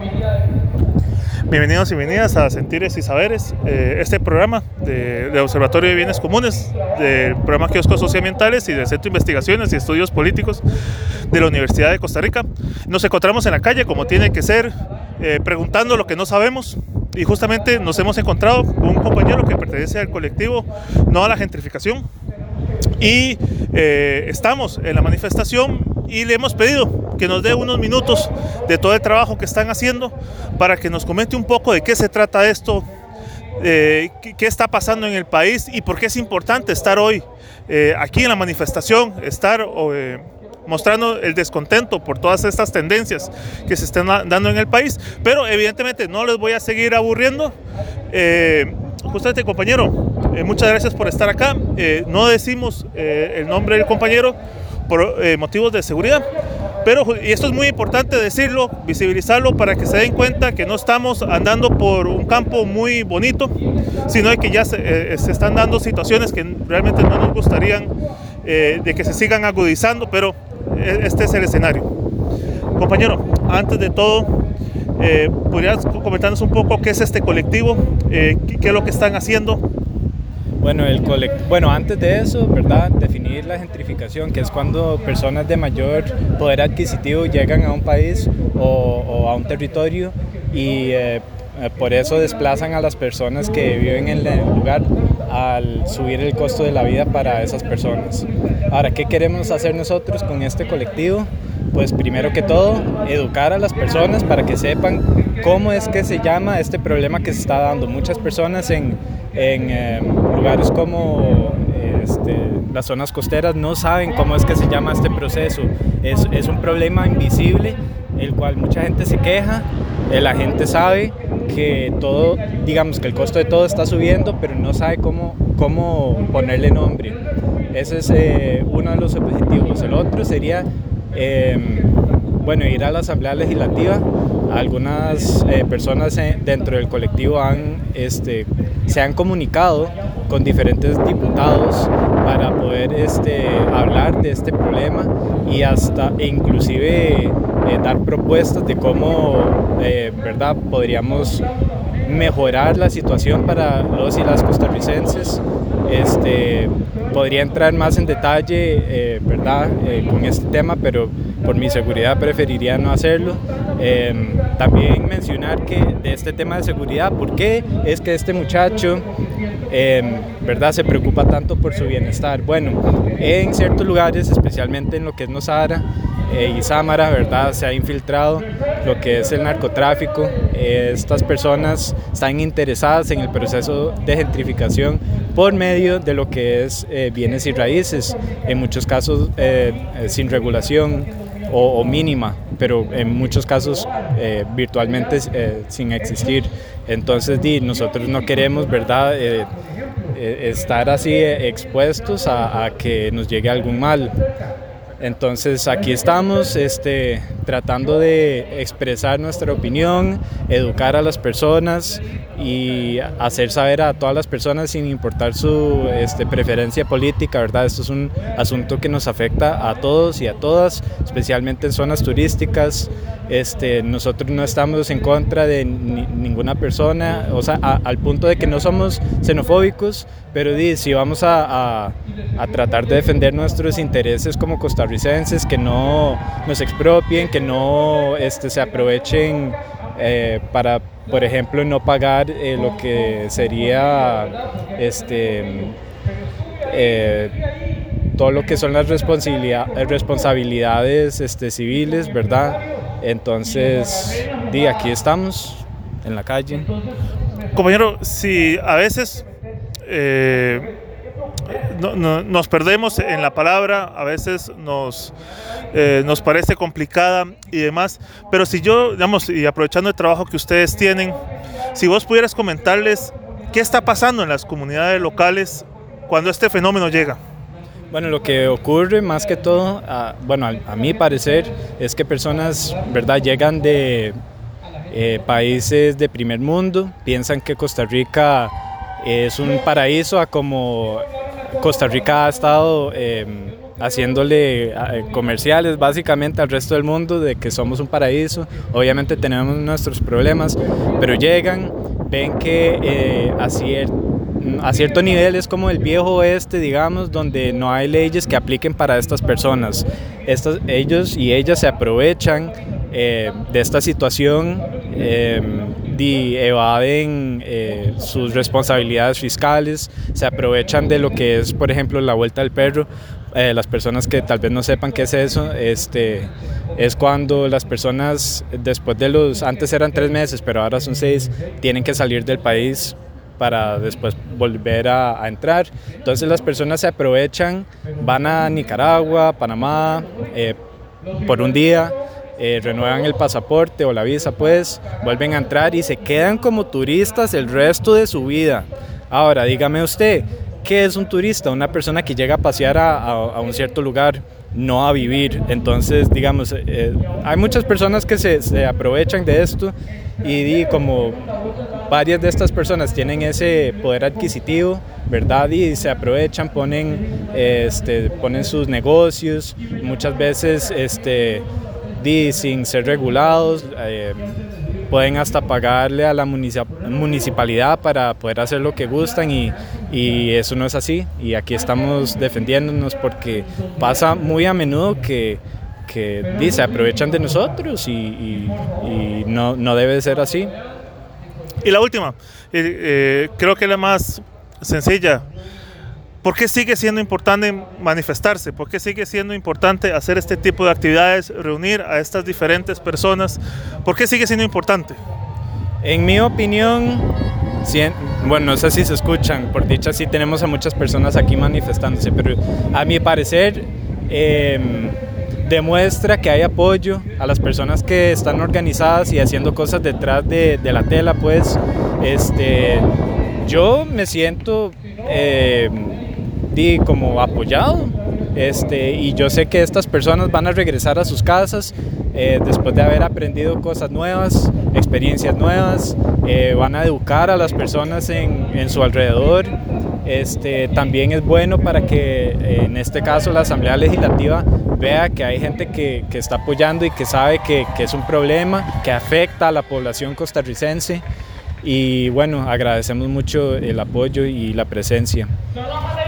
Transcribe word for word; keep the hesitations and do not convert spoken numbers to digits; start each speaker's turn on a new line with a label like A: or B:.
A: Bienvenidos y bienvenidas a Sentires y Saberes, eh, este programa de, de Observatorio de Bienes Comunes, del programa Kioscos Socioambientales y del Centro de Investigaciones y Estudios Políticos de la Universidad de Costa Rica. Nos encontramos en la calle, como tiene que ser, eh, preguntando lo que no sabemos, y justamente nos hemos encontrado con un compañero que pertenece al colectivo No a la Gentrificación, y eh, estamos en la manifestación y le hemos pedido que nos dé unos minutos de todo el trabajo que están haciendo para que nos comente un poco de qué se trata esto, eh, qué, qué está pasando en el país y por qué es importante estar hoy eh, aquí en la manifestación, estar eh, mostrando el descontento por todas estas tendencias que se están dando en el país. Pero evidentemente no les voy a seguir aburriendo. Eh, justamente, compañero, eh, muchas gracias por estar acá. Eh, no decimos eh, el nombre del compañero por eh, motivos de seguridad, pero, y esto es muy importante decirlo, visibilizarlo para que se den cuenta que no estamos andando por un campo muy bonito, sino que ya se, eh, se están dando situaciones que realmente no nos gustarían eh, de que se sigan agudizando, pero este es el escenario. Compañero, antes de todo, eh, ¿podrías comentarnos un poco qué es este colectivo, eh, qué, qué es lo que están haciendo?
B: Bueno, el colect- bueno, antes de eso, ¿verdad? Definir la gentrificación, que es cuando personas de mayor poder adquisitivo llegan a un país o, o a un territorio y eh, por eso desplazan a las personas que viven en el lugar al subir el costo de la vida para esas personas. Ahora, ¿qué queremos hacer nosotros con este colectivo? Pues primero que todo, educar a las personas para que sepan cómo es que se llama este problema que se está dando. Muchas personas en, en eh, lugares como este, las zonas costeras no saben cómo es que se llama este proceso. Es, es un problema invisible, el cual mucha gente se queja, eh, la gente sabe que todo, digamos que el costo de todo está subiendo, pero no sabe cómo, cómo ponerle nombre. Ese es eh, uno de los objetivos. El otro sería Eh, bueno, ir a la Asamblea Legislativa. Algunas eh, personas eh, dentro del colectivo han, este, se han comunicado con diferentes diputados para poder este, hablar de este problema y hasta e inclusive eh, dar propuestas de cómo eh, ¿verdad? podríamos mejorar la situación para los y las costarricenses. Este, podría entrar más en detalle eh, ¿verdad? Eh, con este tema, pero por mi seguridad preferiría no hacerlo. Eh, también mencionar que de este tema de seguridad, ¿por qué es que este muchacho eh, ¿verdad? se preocupa tanto por su bienestar? Bueno, en ciertos lugares, especialmente en lo que es Nosara eh, y Sámara, ¿verdad? se ha infiltrado lo que es el narcotráfico. Eh, estas personas están interesadas en el proceso de gentrificación por medio de lo que es eh, bienes y raíces, en muchos casos eh, sin regulación o, o mínima, pero en muchos casos eh, virtualmente eh, sin existir. Entonces di, nosotros no queremos, ¿verdad? Eh, eh, estar así eh, expuestos a, a que nos llegue algún mal. Entonces aquí estamos este, tratando de expresar nuestra opinión, educar a las personas y hacer saber a todas las personas sin importar su este, preferencia política, ¿verdad? Esto es un asunto que nos afecta a todos y a todas, especialmente en zonas turísticas. Este, nosotros no estamos en contra de ni, ninguna persona, o sea, a, al punto de que no somos xenofóbicos, pero di, si vamos a, a, a tratar de defender nuestros intereses como costarricenses, que no nos expropien, que no este, se aprovechen eh, para, por ejemplo, no pagar eh, lo que sería este, eh, todo lo que son las responsabilidad, responsabilidades este, civiles, ¿verdad? Entonces, di, aquí estamos, en la calle.
A: Compañero, si a veces eh, no, no, nos perdemos en la palabra, a veces nos, eh, nos parece complicada y demás, pero si yo, digamos, y aprovechando el trabajo que ustedes tienen, si vos pudieras comentarles qué está pasando en las comunidades locales cuando este fenómeno llega.
B: Bueno, lo que ocurre más que todo, a, bueno, a, a mi parecer, es que personas, ¿verdad?, llegan de eh, países de primer mundo, piensan que Costa Rica es un paraíso, a como Costa Rica ha estado eh, haciéndole eh, comerciales básicamente al resto del mundo de que somos un paraíso. Obviamente tenemos nuestros problemas, pero llegan, ven que eh, a, cier a cierto nivel es como el viejo oeste, digamos, donde no hay leyes que apliquen para estas personas. Estas, ellos y ellas se aprovechan eh, de esta situación, eh, y evaden eh, sus responsabilidades fiscales, se aprovechan de lo que es, por ejemplo, la vuelta del perro. Eh, las personas que tal vez no sepan qué es eso, este, es cuando las personas después de los, antes eran tres meses, pero ahora son seis, tienen que salir del país para después volver a, a entrar. Entonces las personas se aprovechan, van a Nicaragua, Panamá, eh, por un día, Eh, renuevan el pasaporte o la visa, pues vuelven a entrar y se quedan como turistas el resto de su vida. Ahora, dígame usted, ¿qué es un turista? Una persona que llega a pasear a, a, a un cierto lugar, no a vivir. Entonces, digamos, eh, hay muchas personas que se, se aprovechan de esto y, y como varias de estas personas tienen ese poder adquisitivo, ¿verdad? Y se aprovechan, ponen, este, ponen sus negocios, muchas veces este, y sin ser regulados, eh, pueden hasta pagarle a la municipalidad para poder hacer lo que gustan y, y eso no es así. Y aquí estamos defendiéndonos porque pasa muy a menudo que, que y, se aprovechan de nosotros y, y, y no, no debe ser así.
A: Y la última, eh, eh, creo que la más sencilla. ¿Por qué sigue siendo importante manifestarse? ¿Por qué sigue siendo importante hacer este tipo de actividades, reunir a estas diferentes personas? ¿Por qué sigue siendo importante?
B: En mi opinión, bueno, no sé si se escuchan, por dicha sí tenemos a muchas personas aquí manifestándose, pero a mi parecer eh, demuestra que hay apoyo a las personas que están organizadas y haciendo cosas detrás de, de la tela, pues. Este, yo me siento Eh, Di como apoyado, este, y yo sé que estas personas van a regresar a sus casas eh, después de haber aprendido cosas nuevas, experiencias nuevas, eh, van a educar a las personas en, en su alrededor. Este, también es bueno para que eh, en este caso la Asamblea Legislativa vea que hay gente que, que está apoyando y que sabe que, que es un problema que afecta a la población costarricense. Y bueno, agradecemos mucho el apoyo y la presencia.